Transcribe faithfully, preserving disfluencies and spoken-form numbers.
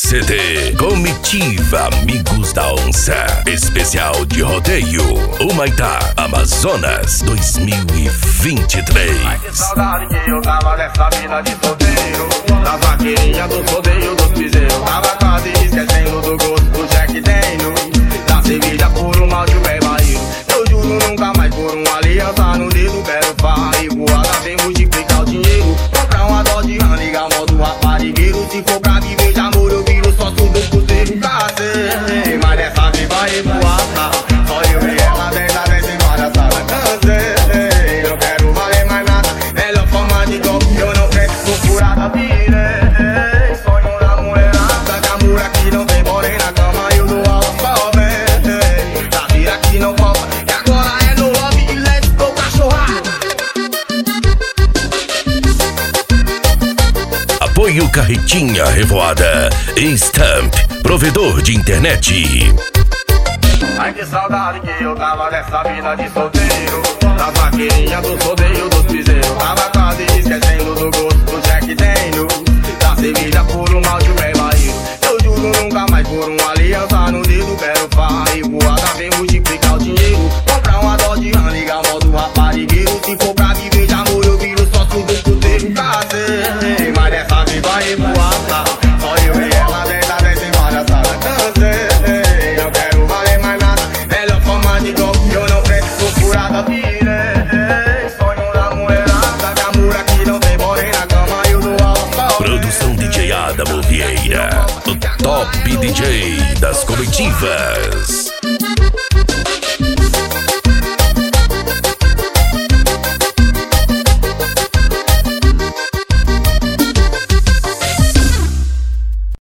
C D Comitiva Amigos da Onça, especial de rodeio, Humaitá, Amazonas dois mil e vinte e três. Ai, que saudade que eu tava dessa vida de solteiro, das vaqueirinhas, dos rodeios, dos piseiros. Tava quase esquecendo do gosto do Jack Daniel, da cerveja por um malte bem barril. Eu juro nunca mais por uma aliança no dedo. Quero farra e voada, vem multiplicar o dinheiro. Comprar uma dose de rã, ligar o modo raparigueiro. Se for pra viver de amor eu viro só sou do puteiro. Cacei, mas dessa vez vai revoar. Só eu e ela, dez a dez em várias salas. Cansei, não quero valer mais nada. Melhor forma de golpe, eu não quero furada. Virei sonho da mulherada, que amor aqui não tem, porém na cama eu dou aula só bem. Da vida que não volta, e agora é no lobby e let's go cachorrada. Apoio Carretinha Revoada Stamp, provedor de internet. Ai, que saudade que eu tava dessa vida de solteiro, das vaqueirinhas, dos rodeios, dos piseiros. Tava quase esquecendo do gosto do Jack Daniel, da cerveja por um malte bem barril. Eu juro nunca mais por uma aliança no dedo. Quero farra e voada, vem multiplicar o dinheiro. Comprar uma dose de rã, ligar o modo raparigueiro. Se for pra viver de amor eu viro sócio do puteiro. Cacei, mas dessa vez vai revoar. Só eu e ela, dez a dez em várias salas. Cansei, não quero valer mais nada. Melhor forma de golpe, eu não preciso furada. Virei sonho da mulherada, que amor aqui não tem, porém na cama eu dou aula só. Produção D J Adamo Vieira, o top D J das coletivas.